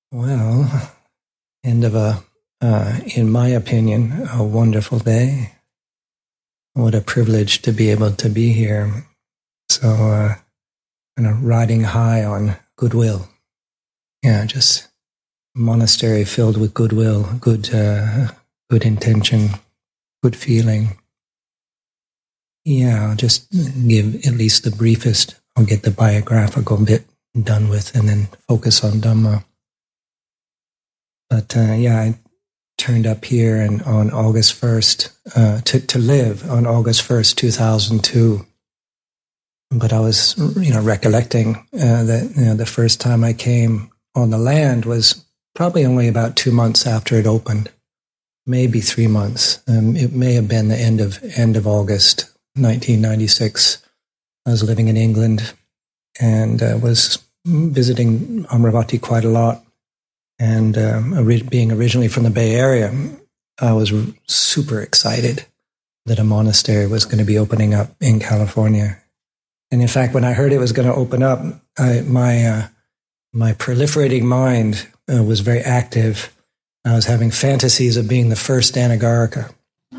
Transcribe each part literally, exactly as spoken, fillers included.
Well, end of a, uh, in my opinion, a wonderful day. What a privilege to be able to be here. So, uh, kind of riding high on goodwill. Yeah, just monastery filled with goodwill, good, uh, good intention, good feeling. Yeah, I'll just give at least the briefest. I'll get the biographical bit done with and then focus on Dhamma. But uh, yeah, I turned up here and on August first, uh, to, to live on August first, two thousand two. But I was, you know, recollecting uh, that you know, the first time I came on the land was probably only about two months after it opened, maybe three months. Um, it may have been the end of end of August, nineteen ninety-six. I was living in England and uh, was visiting Amaravati quite a lot. And um, ori- being originally from the Bay Area, I was super excited that a monastery was going to be opening up in California. And in fact, when I heard it was going to open up, I, my uh, my proliferating mind uh, was very active. I was having fantasies of being the first Anagarika.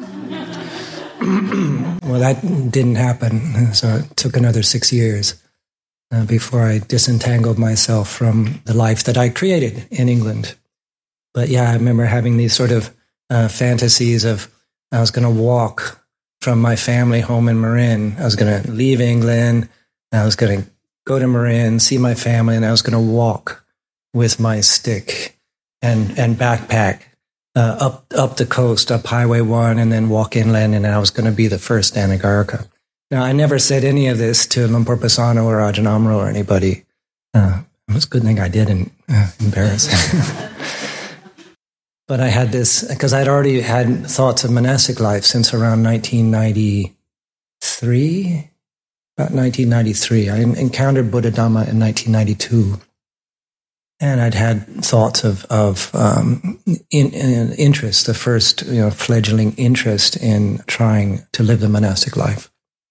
Well, that didn't happen, so it took another six years uh, before I disentangled myself from the life that I created in England. But yeah, I remember having these sort of uh, fantasies of I was going to walk from my family home in Marin. I was going to leave England. I was going to go to Marin, see my family, and I was going to walk with my stick and, and backpack uh, up up the coast, up Highway one, and then walk inland, and I was going to be the first Anagarika. Now, I never said any of this to Lumpur Pasano or Ajahn Amaro or anybody. Uh, it was a good thing I didn't uh, embarrass. But I had this, because I'd already had thoughts of monastic life since around nineteen ninety-three, about nineteen ninety-three. I encountered Buddha Dhamma in nineteen ninety-two. And I'd had thoughts of, of um, in, in interest, the first you know, fledgling interest in trying to live the monastic life.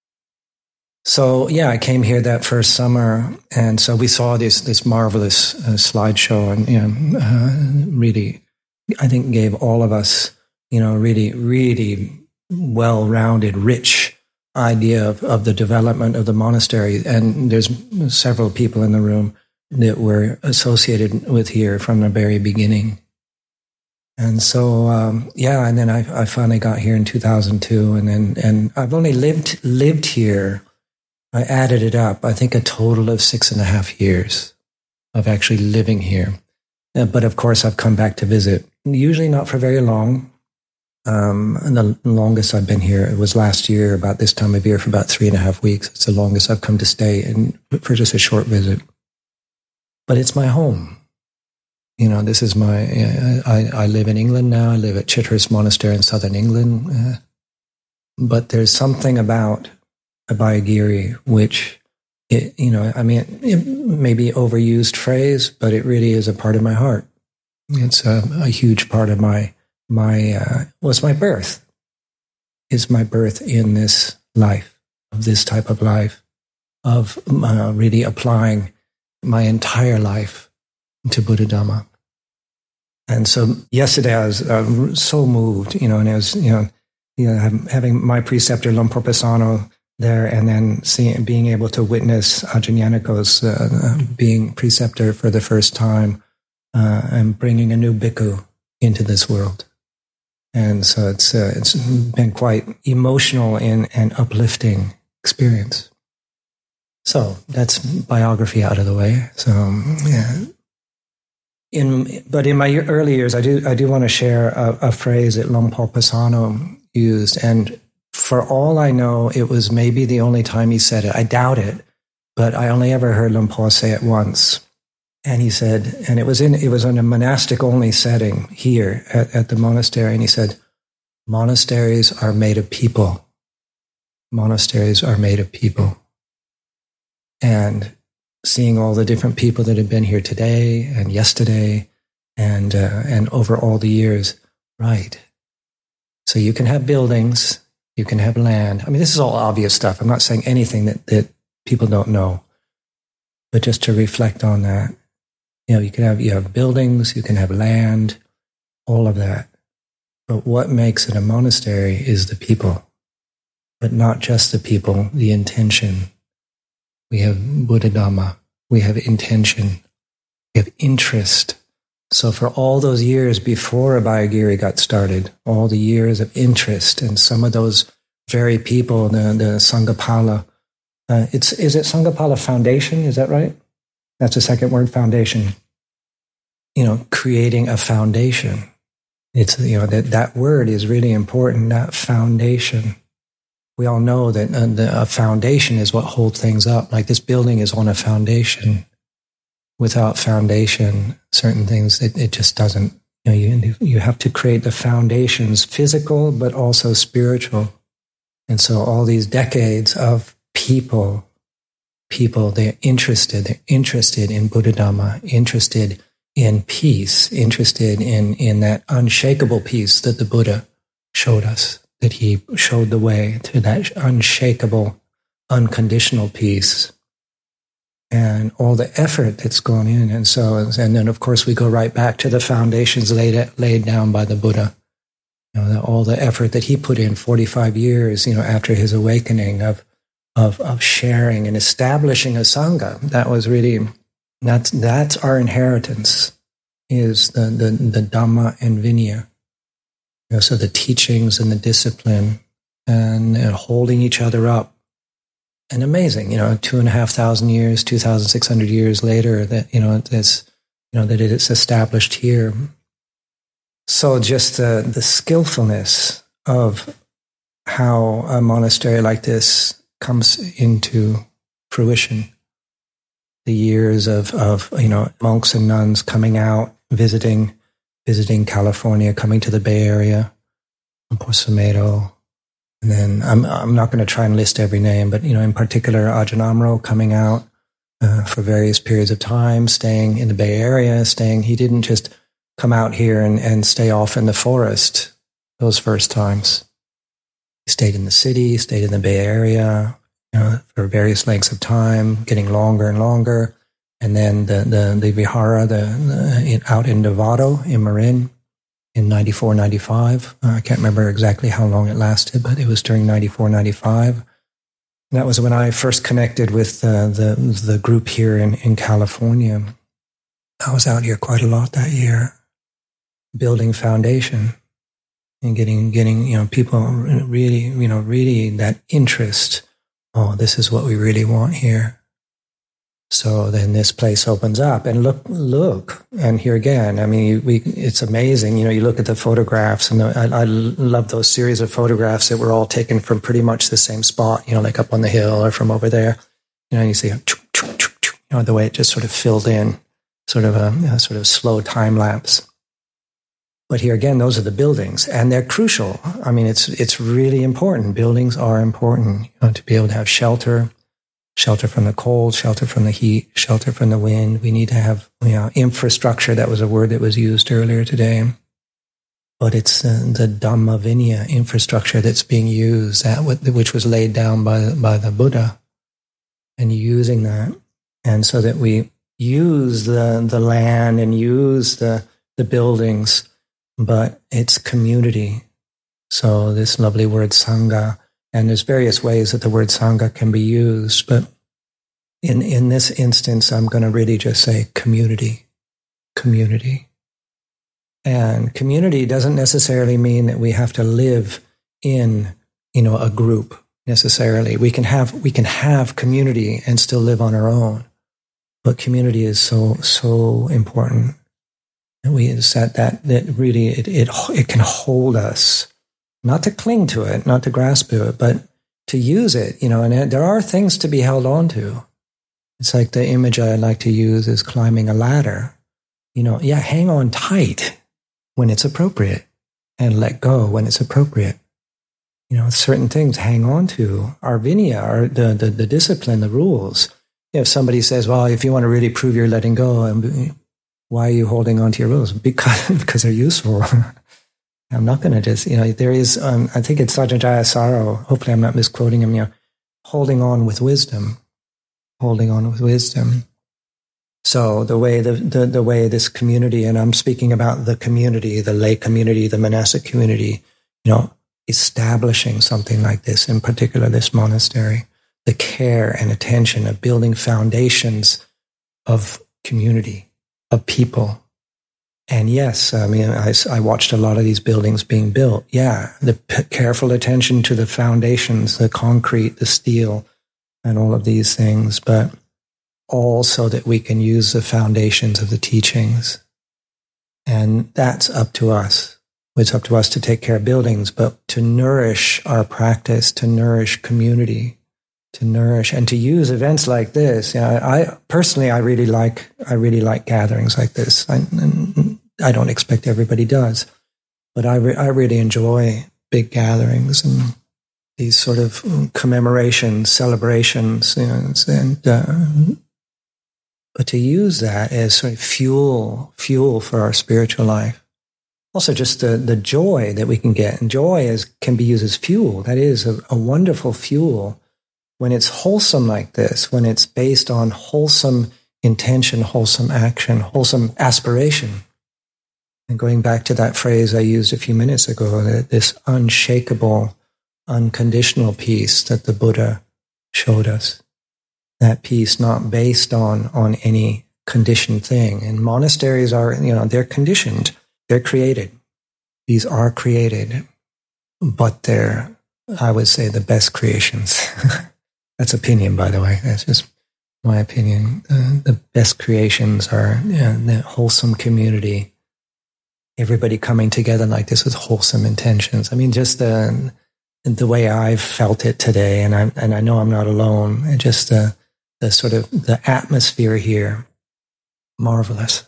So, yeah, I came here that first summer, and so we saw this this marvelous uh, slideshow, and you know, uh, really, I think gave all of us, you know, really, really well-rounded, rich idea of, of the development of the monastery. And there's several people in the room that were associated with here from the very beginning. And so, um, yeah, and then I, I finally got here in two thousand two, and then and I've only lived lived here. I added it up. I think a total of six and a half years of actually living here. Uh, but of course, I've come back to visit. Usually not for very long. Um, and the longest I've been here, it was last year, about this time of year, for about three and a half weeks. It's the longest I've come to stay and for just a short visit. But it's my home. You know, this is my, uh, I, I live in England now. I live at Chithurst Monastery in southern England. Uh, but there's something about Abhayagiri which, it, you know, I mean, it may be overused phrase, but it really is a part of my heart. It's a, a huge part of my, my, uh, well, it's my birth. It's my birth in this life, of this type of life, of uh, really applying my entire life to Buddha Dhamma. And so yesterday I was uh, so moved, you know, and I was, you know, you know having my preceptor Lumpur Pasano there, and then seeing, being able to witness Ajahn Yaniko's uh, being preceptor for the first time uh, and bringing a new bhikkhu into this world. And so it's uh, it's been quite emotional and, and uplifting experience. So that's biography out of the way. So yeah. In but in my early years, I do I do want to share a, a phrase that Lumpur Pasano used, and for all I know, it was maybe the only time he said it. I doubt it, but I only ever heard Lumpur say it once. And he said, and it was in it was in a monastic only setting here at, at the monastery, and he said, "Monasteries are made of people. Monasteries are made of people." And seeing all the different people that have been here today and yesterday and uh, and over all the years, right? So you can have buildings, you can have land. I mean, this is all obvious stuff. I'm not saying anything that, that people don't know, but just to reflect on that. You know, you can have, you have buildings, you can have land, all of that. But what makes it a monastery is the people. But not just the people, the intention. We have Buddha Dhamma. We have intention. We have interest. So for all those years before Abhayagiri got started, all the years of interest, and some of those very people, the, the Sanghapala, uh, it's, is it Sanghapala Foundation? Is that right? That's the second word, foundation. You know, creating a foundation. It's, you know, that, that word is really important, that foundation. We all know that uh, the, a foundation is what holds things up. Like this building is on a foundation. Without foundation, certain things, it, it just doesn't, you know, you, you have to create the foundations, physical, but also spiritual. And so all these decades of people, people, they're interested, they're interested in Buddha Dhamma, interested in peace, interested in, in that unshakable peace that the Buddha showed us, that he showed the way to that unshakable, unconditional peace. And all the effort that's gone in. And so, and then of course we go right back to the foundations laid, laid down by the Buddha. You know, the, all the effort that he put in forty-five years, you know, after his awakening of, of, of sharing and establishing a Sangha. That was really, that's, that's our inheritance, is the, the, the Dhamma and Vinaya. You know, so the teachings and the discipline and, and holding each other up. And amazing, you know, two and a half thousand years, two thousand six hundred years later, that, you know, this, you know, that it's established here. So just the, the skillfulness of how a monastery like this comes into fruition. The years of, of, you know, monks and nuns coming out, visiting, visiting California, coming to the Bay Area, Posomedo. And then I'm I'm not going to try and list every name, but, you know, in particular, Ajahn Amaro coming out uh, for various periods of time, staying in the Bay Area, staying, he didn't just come out here and, and stay off in the forest those first times. He stayed in the city, stayed in the Bay Area, you know, for various lengths of time, getting longer and longer. And then the, the, the Vihara, the, the in, out in Novato, in Marin, in ninety-four, ninety-five. Uh, I can't remember exactly how long it lasted, but it was during ninety-four, ninety-five. That was when I first connected with uh, the the group here in, in California. I was out here quite a lot that year, building foundation and getting, getting you know, people really, you know, really that interest. Oh, this is what we really want here. So then this place opens up, and look, look, and here again, I mean, we, it's amazing. You know, you look at the photographs, and the, I, I love those series of photographs that were all taken from pretty much the same spot, you know, like up on the hill or from over there. You know, you see, you know, the way it just sort of filled in, sort of a, a sort of slow time lapse. But here again, those are the buildings, and they're crucial. I mean, it's it's really important. Buildings are important, you know, to be able to have shelter. Shelter from the cold, shelter from the heat, shelter from the wind. We need to have, you know, infrastructure. That was a word that was used earlier today. But it's uh, the Dhamma Vinaya infrastructure that's being used, that which was laid down by, by the Buddha, and using that. And so that we use the, the land and use the, the buildings, but it's community. So this lovely word Sangha. And there's various ways that the word Sangha can be used, but in, in this instance, I'm going to really just say community, community. And community doesn't necessarily mean that we have to live in, you know, a group necessarily. We can have, we can have community and still live on our own, but community is so, so important. And we said that, that really, it, it, it can hold us. Not to cling to it, not to grasp to it, but to use it, you know, and there are things to be held on to. It's like the image I like to use is climbing a ladder. You know, yeah, hang on tight when it's appropriate and let go when it's appropriate. You know, certain things hang on to. Our Vinaya, our, the, the, the discipline, the rules. If somebody says, well, if you want to really prove you're letting go, why are you holding on to your rules? Because, because they're useful. I'm not going to just, you know, there is, um, I think it's Sajjan Jayasaro, hopefully I'm not misquoting him, you know, holding on with wisdom, holding on with wisdom. So the way the, the, the way this community, and I'm speaking about the community, the lay community, the monastic community, you know, establishing something like this, in particular this monastery, the care and attention of building foundations of community, of people. And yes, I mean, I, I watched a lot of these buildings being built. Yeah, the p- careful attention to the foundations, the concrete, the steel, and all of these things, but all so that we can use the foundations of the teachings. And that's up to us. It's up to us to take care of buildings, but to nourish our practice, to nourish community, to nourish and to use events like this. You know, I personally, I really like, I really like gatherings like this. I, I don't expect everybody does, but I, re- I really enjoy big gatherings and these sort of commemorations, celebrations, you know, and, uh, but to use that as sort of fuel, fuel for our spiritual life. Also, just the, the joy that we can get. And joy is, can be used as fuel. That is a, a wonderful fuel when it's wholesome like this, when it's based on wholesome intention, wholesome action, wholesome aspiration. And going back to that phrase I used a few minutes ago, that this unshakable, unconditional peace that the Buddha showed us. That peace not based on, on any conditioned thing. And monasteries are, you know, they're conditioned. They're created. These are created, but they're, I would say, the best creations. That's opinion, by the way. That's just my opinion. Uh, the best creations are, you know, the wholesome community. Everybody coming together like this with wholesome intentions. I mean, just the the way I've felt it today, and I and I know I'm not alone. And just the the sort of the atmosphere here, marvelous.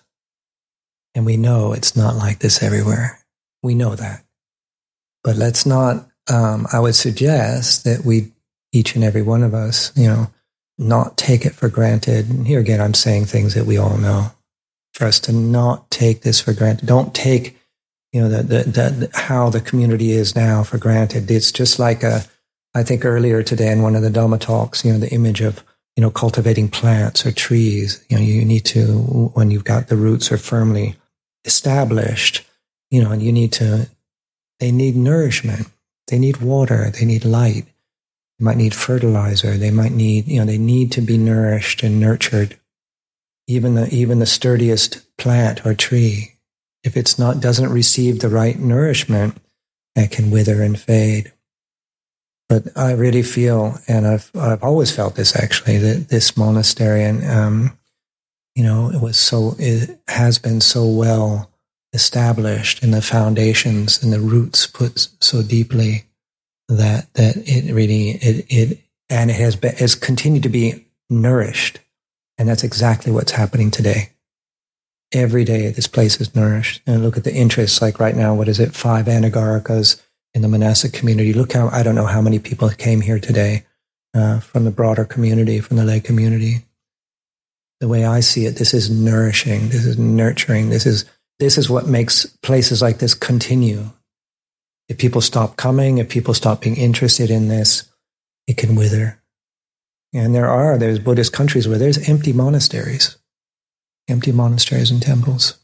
And we know it's not like this everywhere. We know that. But let's not, um, I would suggest that we, each and every one of us, you know, not take it for granted. And here again, I'm saying things that we all know. For us to not take this for granted. Don't take, you know, the, the, the, how the community is now for granted. It's just like a, I think earlier today in one of the Dhamma talks, you know, the image of, you know, cultivating plants or trees. You know, you need to, when you've got the roots are firmly established, you know, and you need to, they need nourishment, they need water, they need light, they might need fertilizer, they might need, you know, they need to be nourished and nurtured. Even the, even the sturdiest plant or tree, if it's not, doesn't receive the right nourishment, it can wither and fade. But I really feel, and I've, I've always felt this actually, that this monastery and, um, you know, it was so, it has been so well established in the foundations and the roots put so deeply that, that it really, it, it, and it has been, has continued to be nourished. And that's exactly what's happening today. Every day this place is nourished. And look at the interests, like right now, what is it? Five Anagarikas in the monastic community. Look how, I don't know how many people came here today, uh, from the broader community, from the lay community. The way I see it, this is nourishing, this is nurturing, this is this is what makes places like this continue. If people stop coming, if people stop being interested in this, it can wither. And there are, there's Buddhist countries where there's empty monasteries, empty monasteries and temples.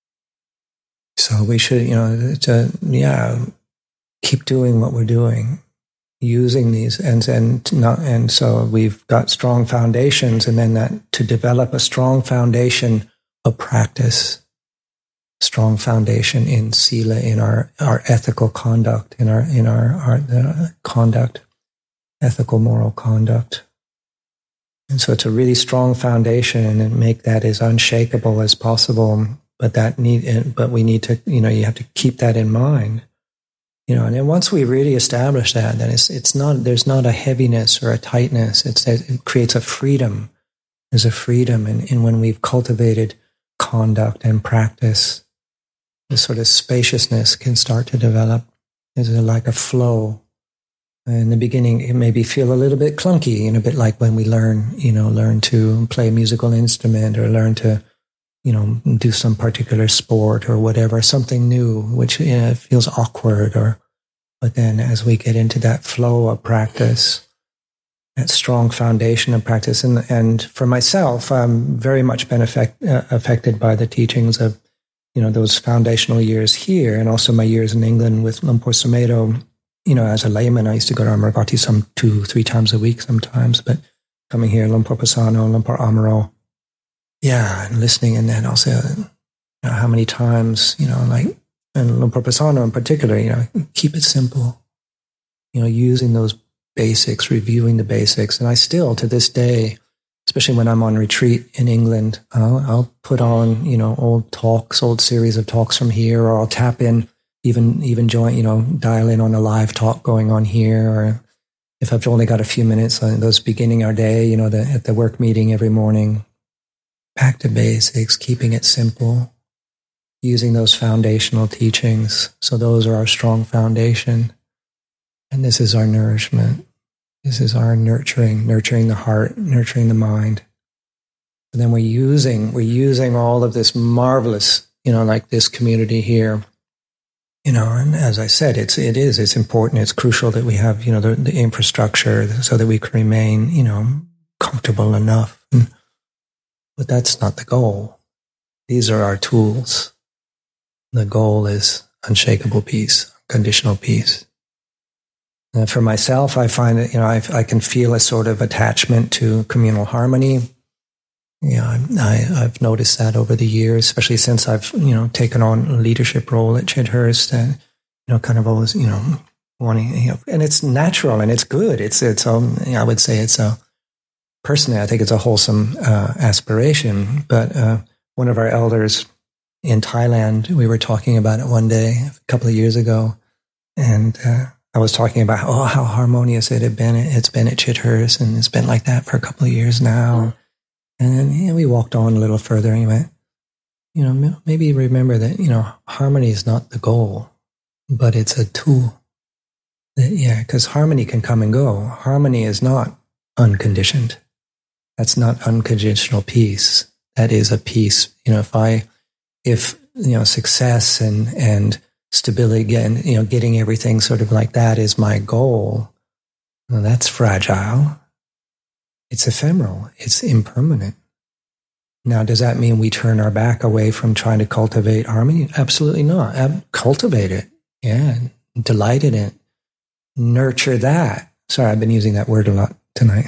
So we should, you know, to, yeah, keep doing what we're doing. Using these and and not and so we've got strong foundations, and then that to develop a strong foundation of practice, strong foundation in sila, in our, our ethical conduct, in our in our, our uh, conduct, ethical moral conduct, and so it's a really strong foundation, and make that as unshakable as possible. But that need, but we need to, you know, you have to keep that in mind. You know, and then once we really establish that, then it's it's not, there's not a heaviness or a tightness. It's, it creates a freedom. There's a freedom in, in when we've cultivated conduct and practice, this sort of spaciousness can start to develop. There's a, like a flow. In the beginning, it maybe feel a little bit clunky, and a bit like when we learn, you know, learn to play a musical instrument or learn to, you know, do some particular sport or whatever, something new, which you know, feels awkward. Or, but then as we get into that flow of practice, that strong foundation of practice. And, and for myself, I'm very much been affect, uh, affected by the teachings of, you know, those foundational years here, and also my years in England with Luang Por Sumedho. You know, as a layman, I used to go to Amaravati some two, three times a week sometimes, but coming here, Luang Por Pasano, Luang Por Amaro, yeah, and listening, and then also, you know, how many times, you know, like, and Luang Por Pasano in particular, you know, keep it simple, you know, using those basics, reviewing the basics. And I still, to this day, especially when I'm on retreat in England, I'll, I'll put on, you know, old talks, old series of talks from here, or I'll tap in, even, even join, you know, dial in on a live talk going on here, or if I've only got a few minutes, uh, those beginning our day, you know, the, at the work meeting every morning, back to basics, keeping it simple, using those foundational teachings. So those are our strong foundation. And this is our nourishment. This is our nurturing, nurturing the heart, nurturing the mind. And then we're using, we're using all of this marvelous, you know, like this community here. You know, and as I said, it's, it is, it's important, it's crucial that we have, you know, the, the infrastructure so that we can remain, you know, comfortable enough. But that's not the goal. These are our tools. The goal is unshakable peace, unconditional peace. And for myself, I find that, you know, I, I can feel a sort of attachment to communal harmony. You know, I, I've noticed that over the years, especially since I've, you know, taken on a leadership role at Chithurst, and, you know, kind of always, you know, wanting, you know, and it's natural and it's good. It's, it's, um, I would say it's a, personally, I think it's a wholesome uh, aspiration. But uh, one of our elders in Thailand, we were talking about it one day, a couple of years ago, and uh, I was talking about, oh, how harmonious it had been. It's been at Chithurst, and it's been like that for a couple of years now. And then, you know, we walked on a little further, and he went, you know, maybe remember that, you know, harmony is not the goal, but it's a tool. That, yeah, because harmony can come and go. Harmony is not unconditioned. That's not unconditional peace. That is a peace. You know, if I, if, you know, success and, and stability, again, you know, getting everything sort of like that is my goal, well, that's fragile. It's ephemeral. It's impermanent. Now, does that mean we turn our back away from trying to cultivate harmony? Absolutely not. Ab- cultivate it. Yeah. Delight in it. Nurture that. Sorry, I've been using that word a lot tonight.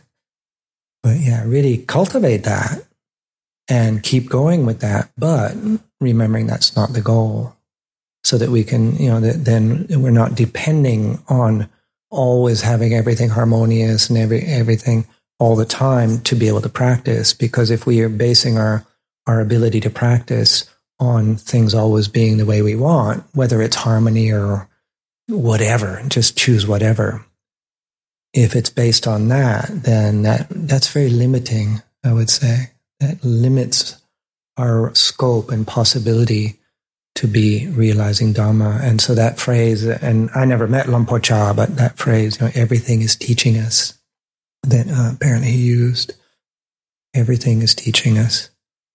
But yeah, really cultivate that and keep going with that. But remembering that's not the goal, so that we can, you know, that then we're not depending on always having everything harmonious and every everything all the time to be able to practice. Because if we are basing our, our ability to practice on things always being the way we want, whether it's harmony or whatever, just choose whatever. If it's based on that, then that that's very limiting, I would say. That limits our scope and possibility to be realizing Dhamma. And so that phrase, and I never met Luang Por Chah, but that phrase, you know, everything is teaching us, that uh, apparently he used, everything is teaching us.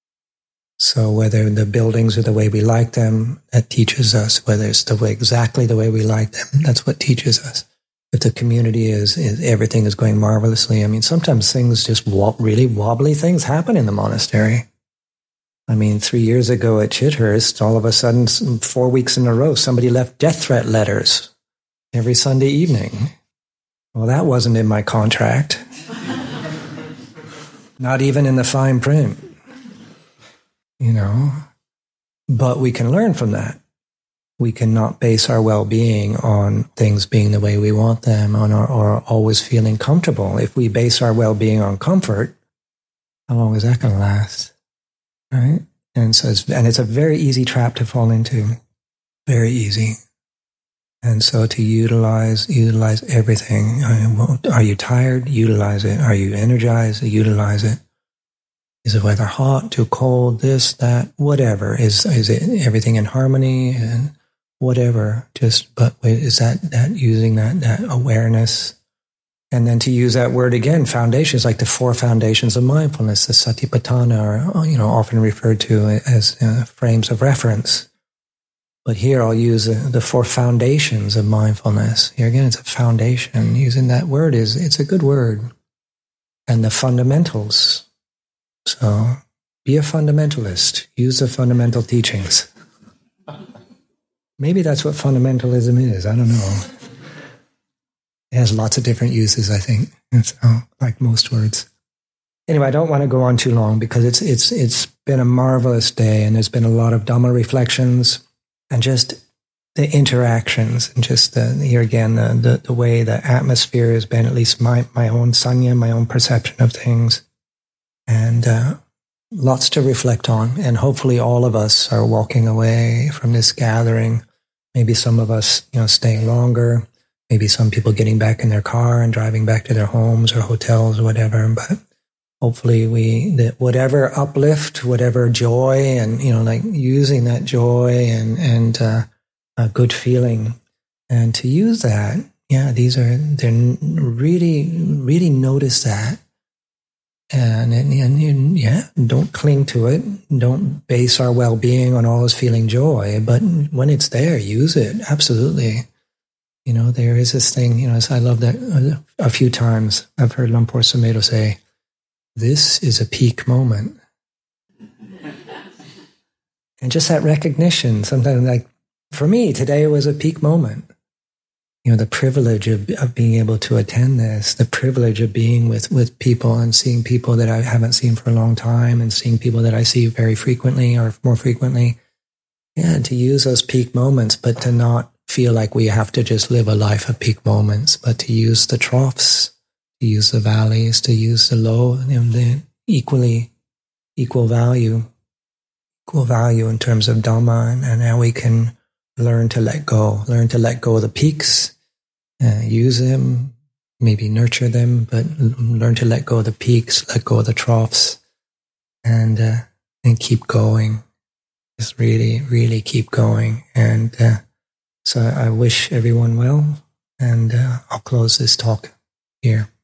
So whether the buildings are the way we like them, that teaches us. Whether it's the way, exactly the way we like them, that's what teaches us. If the community is, is everything is going marvelously. I mean, sometimes things just wo- really wobbly things happen in the monastery. I mean, three years ago at Chithurst, all of a sudden, four weeks in a row, somebody left death threat letters every Sunday evening. Well, that wasn't in my contract. Not even in the fine print. You know, but we can learn from that. We cannot base our well-being on things being the way we want them, on our, or always feeling comfortable. If we base our well-being on comfort, how long is that going to last? Right? And so, it's, and it's a very easy trap to fall into. Very easy. And so to utilize, utilize everything. Are you tired? Utilize it. Are you energized? Utilize it. Is the weather hot, too cold, this, that, whatever? Is is it everything in harmony and whatever? Just, but is that, that using that, that awareness? And then to use that word again, foundations, like the four foundations of mindfulness, the Satipatthana, are, you know, often referred to as uh, frames of reference. But here I'll use the, the four foundations of mindfulness. Here again, it's a foundation. Using that word is, it's a good word. And the fundamentals. So be a fundamentalist. Use the fundamental teachings. Maybe that's what fundamentalism is. I don't know. It has lots of different uses, I think. It's oh, like most words. Anyway, I don't want to go on too long because it's it's it's been a marvelous day, and there's been a lot of Dhamma reflections and just the interactions and just the, here again the, the the way the atmosphere has been, at least my my own sanya, my own perception of things, and uh, lots to reflect on. And hopefully, all of us are walking away from this gathering. Maybe some of us, you know, staying longer. Maybe some people getting back in their car and driving back to their homes or hotels or whatever. But hopefully we, that whatever uplift, whatever joy, and, you know, like using that joy and, and, uh, a good feeling, and to use that. Yeah, these are, they're really, really notice that. And, and, and yeah, don't cling to it. Don't base our well-being on always feeling joy. But when it's there, use it. Absolutely. You know, there is this thing, you know, I love that a few times I've heard Lumpur Sumedho say, this is a peak moment. And just that recognition, sometimes like, for me, today was a peak moment. You know, the privilege of, of being able to attend this, the privilege of being with, with people and seeing people that I haven't seen for a long time and seeing people that I see very frequently or more frequently. Yeah, to use those peak moments, but to not feel like we have to just live a life of peak moments, but to use the troughs, to use the valleys, to use the low, and the equally, equal value, equal value in terms of Dhamma, and, and how we can learn to let go, learn to let go of the peaks, uh, use them, maybe nurture them, but learn to let go of the peaks, let go of the troughs, and uh, and keep going. Just really, really keep going. And uh, so I wish everyone well, and uh, I'll close this talk here.